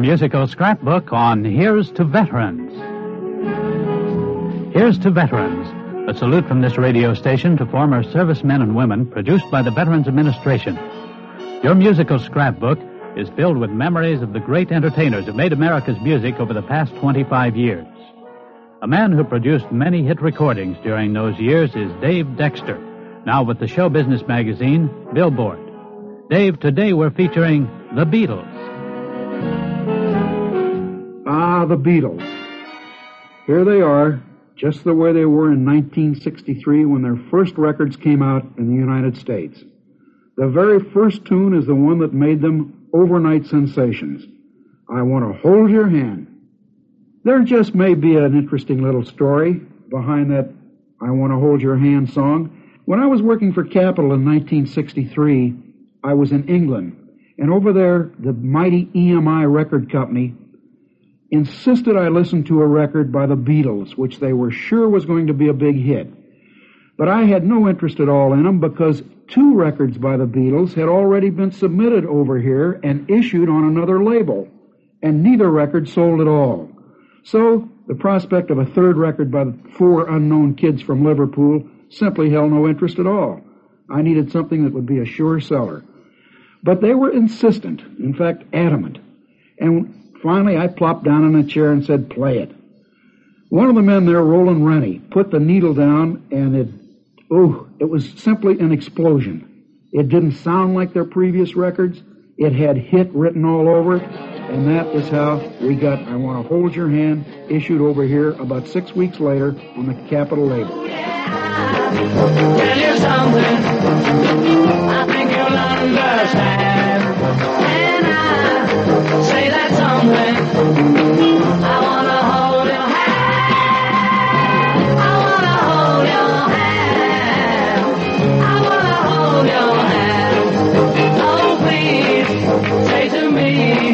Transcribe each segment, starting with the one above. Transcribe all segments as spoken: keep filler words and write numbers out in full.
musical scrapbook on Here's to Veterans. Here's to Veterans, a salute from this radio station to former servicemen and women, produced by the Veterans Administration. Your musical scrapbook is filled with memories of the great entertainers who made America's music over the past twenty-five years. A man who produced many hit recordings during those years is Dave Dexter, now with the show business magazine, Billboard. Dave, today we're featuring the Beatles. Ah, the Beatles. Here they are, just the way they were in nineteen sixty-three when their first records came out in the United States. The very first tune is the one that made them overnight sensations. I Want to Hold Your Hand. There just may be an interesting little story behind that I Want to Hold Your Hand song. When I was working for Capitol in nineteen sixty-three, I was in England, and over there, the mighty E M I record company insisted I listen to a record by the Beatles, which they were sure was going to be a big hit. But I had no interest at all in them because two records by the Beatles had already been submitted over here and issued on another label, and neither record sold at all. So the prospect of a third record by the four unknown kids from Liverpool simply held no interest at all. I needed something that would be a sure seller. But they were insistent, in fact, adamant. And finally, I plopped down in a chair and said, play it. One of the men there, Roland Rennie, put the needle down, and it, oh, it was simply an explosion. It didn't sound like their previous records. It had hit written all over it, and that is how we got I Want to Hold Your Hand issued over here about six weeks later on the Capitol label. Tell you something, I think you'll understand. And I say that something, I want to hold your hand. I want to hold your hand. I want to hold your hand. Oh, please, say to me,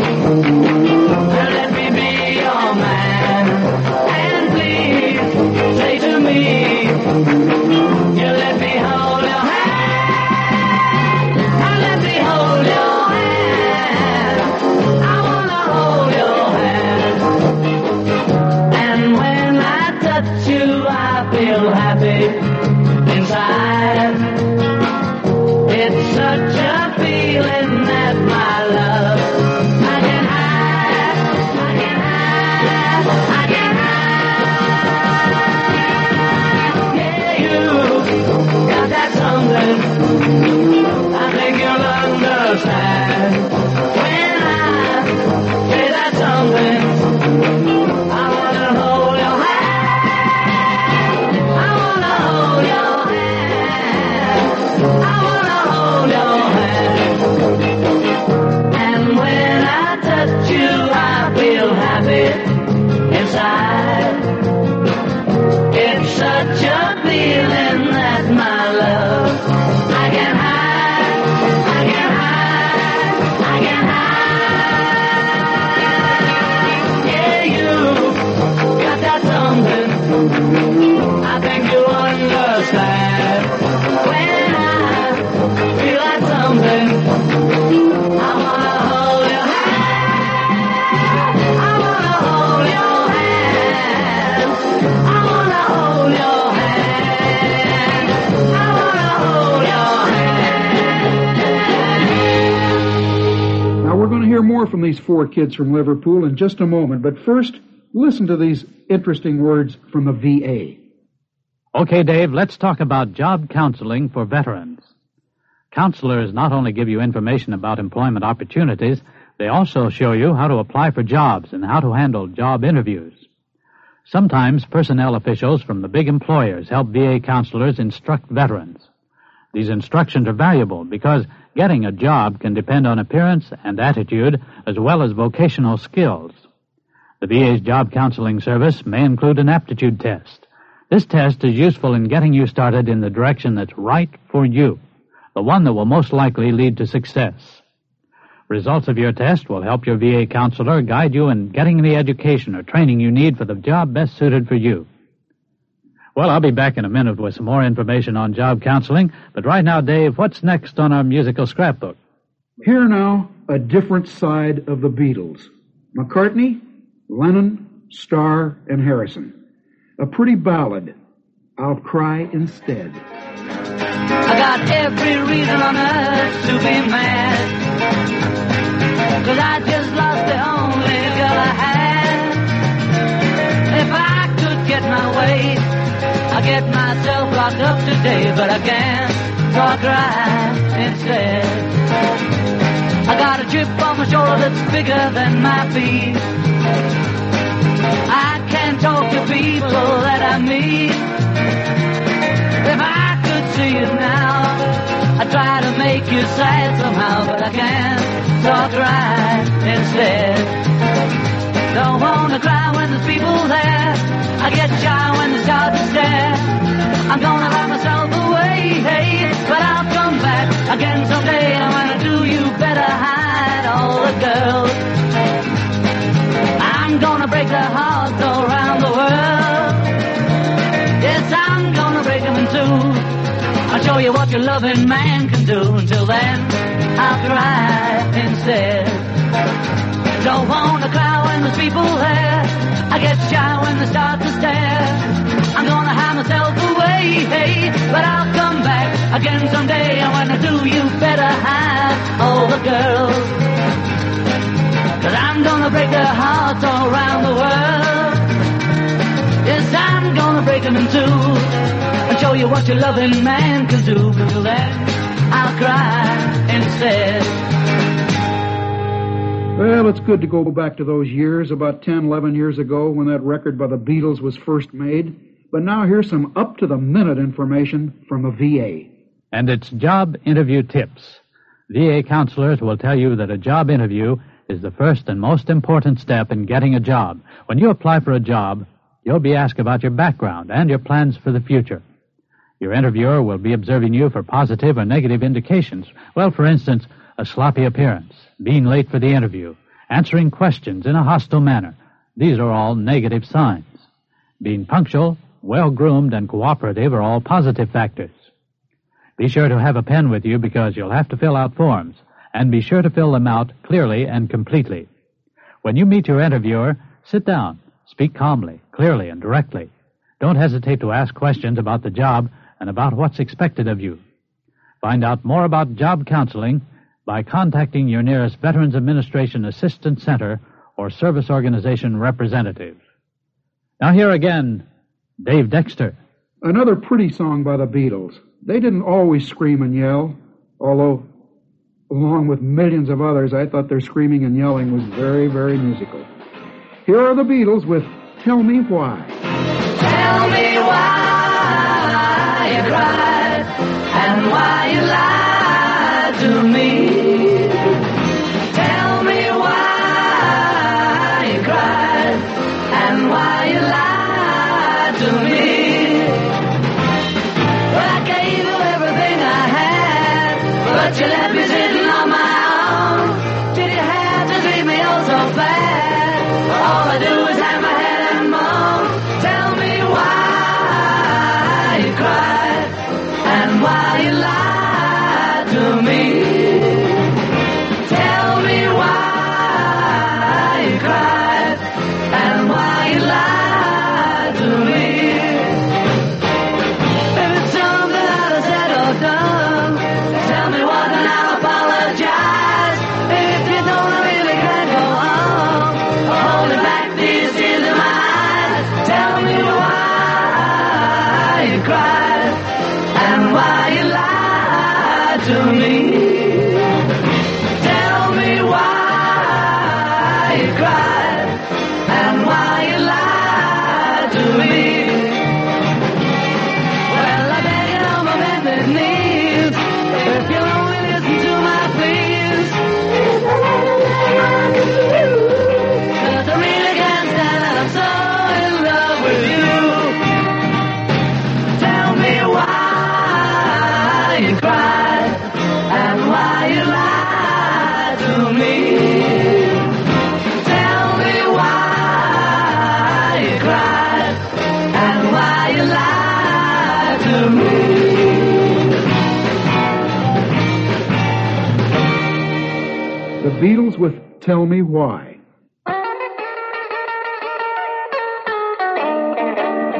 let me be your man. And please, say to me, you let me hold your hand. I let me hold your hand. I wanna hold your hand. And when I touch you, I feel happy inside. It's such a feeling that my love I can hide. I can hide. I can hide. Yeah, you got that something, I think you'll understand. When I say that something, I wanna hold your hand. I wanna hold your hand. I wanna hold your hand. And when I touch you, I feel happy inside. It's such a feeling that my love I can hide, I can hide, I can hide. Yeah, you got that something, I think you understand. When I feel that something, I wanna hold your hand. I wanna hold your hand. I wanna hold your hand. I wanna hold your hand. Now, we're going to hear more from these four kids from Liverpool in just a moment, but first, listen to these interesting words from the V A. Okay, Dave, let's talk about job counseling for veterans. Counselors not only give you information about employment opportunities, they also show you how to apply for jobs and how to handle job interviews. Sometimes personnel officials from the big employers help V A counselors instruct veterans. These instructions are valuable because getting a job can depend on appearance and attitude as well as vocational skills. The V A's job counseling service may include an aptitude test. This test is useful in getting you started in the direction that's right for you, the one that will most likely lead to success. Results of your test will help your V A counselor guide you in getting the education or training you need for the job best suited for you. Well, I'll be back in a minute with some more information on job counseling, but right now, Dave, what's next on our musical scrapbook? Here now, a different side of the Beatles. McCartney, Lennon, Starr, and Harrison. A pretty ballad, I'll Cry Instead. I got every reason on earth to be mad, 'cause I just lost the only girl I had. If I could get my way, I'd get myself locked up today, but I can't, so I cry instead. I got a chip on my shoulder that's bigger than my feet. I can't talk to people that I meet. If I could see you now, I try to make you sad somehow, but I can't, so I cry instead. Don't wanna cry when there's people there, I get shy when they start to stare. I'm gonna hide myself away, hey, but I'll come back again someday. And when I do, you better hide all the girls. I'm gonna break their hearts all around the world. Yes, I'm gonna break them in two. I'll show you what your loving man can do. Until then, I'll cry instead. Don't wanna cry when there's people there, I get shy when they start to stare. I'm gonna hide myself away, hey, but I'll come back again someday. And when I do, you better hide all the girls, 'cause I'm gonna break their hearts all around the world. Yes, I'm gonna break them in two and show you what your loving man can do. Until then, I'll cry instead. Well, it's good to go back to those years, about ten, eleven years ago, when that record by the Beatles was first made. But now here's some up-to-the-minute information from a V A. And it's job interview tips. V A counselors will tell you that a job interview is the first and most important step in getting a job. When you apply for a job, you'll be asked about your background and your plans for the future. Your interviewer will be observing you for positive or negative indications. Well, for instance, a sloppy appearance, being late for the interview, answering questions in a hostile manner. These are all negative signs. Being punctual, well-groomed, and cooperative are all positive factors. Be sure to have a pen with you because you'll have to fill out forms, and be sure to fill them out clearly and completely. When you meet your interviewer, sit down, speak calmly, clearly, and directly. Don't hesitate to ask questions about the job and about what's expected of you. Find out more about job counseling by contacting your nearest Veterans Administration Assistance Center or Service Organization representative. Now here again, Dave Dexter. Another pretty song by the Beatles. They didn't always scream and yell, although, along with millions of others, I thought their screaming and yelling was very, very musical. Here are the Beatles with Tell Me Why. Tell me why you cried and why you lied to me. Tell me why you cried and why you lied to me. Well, I gave you everything I had, but you left me sitting on my own. Did you have to leave me oh so bad? All I do is hang my head and moan. Tell me why you cried and why you lied to me. Tell me why you cried and why you lied to me. If it's something that I said or done, tell me what and I'll apologize. If you don't, I really can't go on holding back these tears in my eyes. Tell me why you cried and why you lied to me. Tell me why you cried and why you lied to me. Well, I beg you on my bended knees, if you'll only listen to my pleas. 'Cause I really can't stand that I'm so in love with you. Tell me why you cried and why you lied to me. Tell me why you cried and why you lied to me. The Beatles with Tell Me Why.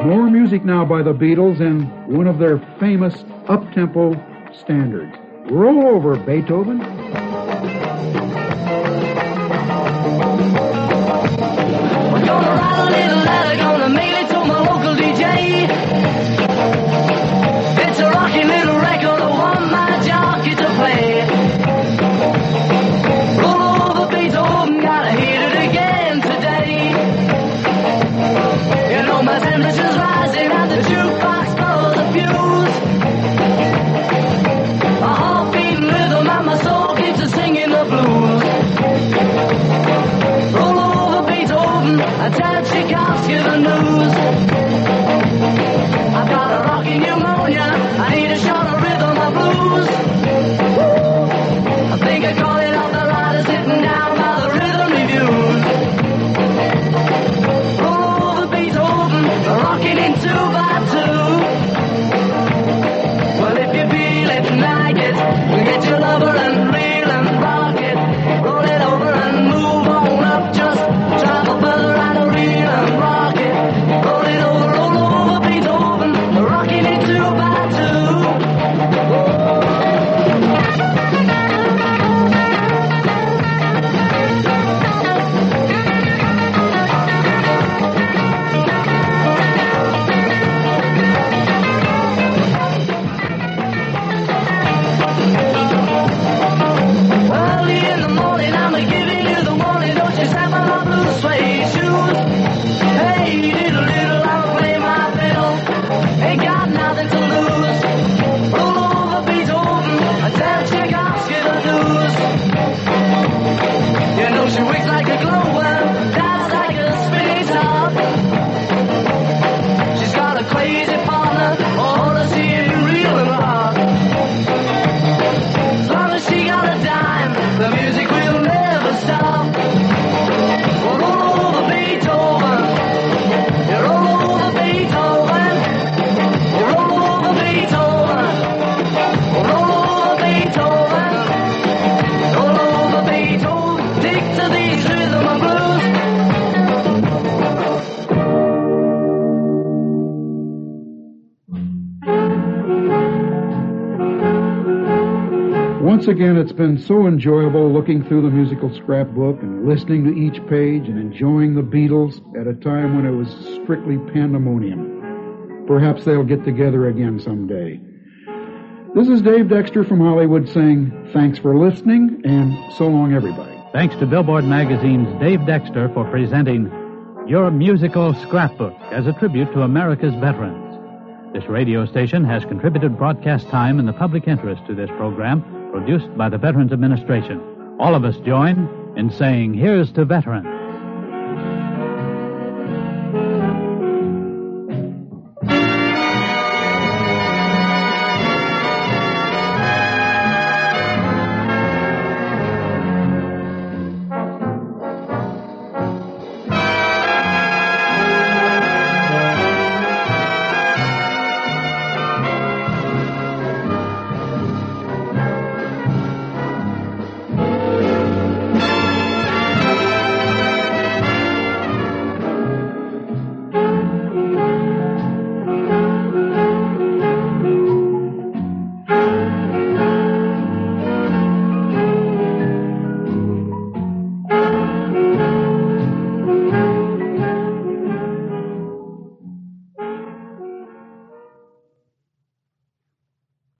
More music now by the Beatles and one of their famous up-tempo standards. Roll over, Beethoven. We're gonna write a little letter, gonna mail it to my local D J. It's a rocking little record, I want my jockey to play. Roll over, Beethoven, gotta hear it again today. You know my temperature's rising and the jukebox blows the fuse. A heart-beating rhythm and my soul keeps a singing the blues. Roll over, Beethoven, and tell Tchaikovsky the news. I've got a rocking pneumonia, I need a shot of rhythm and blues. I think I call it off the rider sitting down by the rhythm reviews. Roll over, Beethoven, rocking in two by two. Well, if you feel it and like it, get your lover and reel and rock it. Roll it over and move on up, just travel further and reel and rock it. Roll it over, roll over, Beethoven, rocking in two by two. Early in the morning, I'm giving you the warning. Don't you step on my blue suede shoes. Hey, little, little, I'll play my fiddle. Ain't got nothing to lose. Roll over, Beethoven, and tell Tchaikovsky the news. You know she winks like a glowworm, dies like a spinning top. She's got a crazy partner, all to see it real in her heart. As long as she got a dime, the music will never stop. Well, roll over, Beethoven. You roll over, Beethoven. Roll over, Beethoven. Roll over, Beethoven. Roll over, Beethoven. Stick to these rhythm and blues. Once again, it's been so enjoyable looking through the musical scrapbook and listening to each page and enjoying the Beatles at a time when it was strictly pandemonium. Perhaps they'll get together again someday. This is Dave Dexter from Hollywood saying thanks for listening and so long, everybody. Thanks to Billboard Magazine's Dave Dexter for presenting Your Musical Scrapbook as a tribute to America's veterans. This radio station has contributed broadcast time in the public interest to this program, produced by the Veterans Administration. All of us join in saying here's to veterans.